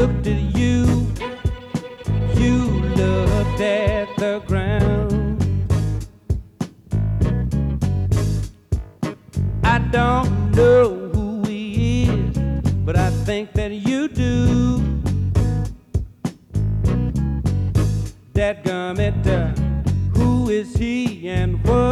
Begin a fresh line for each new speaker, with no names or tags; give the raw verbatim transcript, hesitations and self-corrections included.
looked at you, you looked at the ground. I don't know who he is, but I think that you do. Dadgummit, uh, who is he and what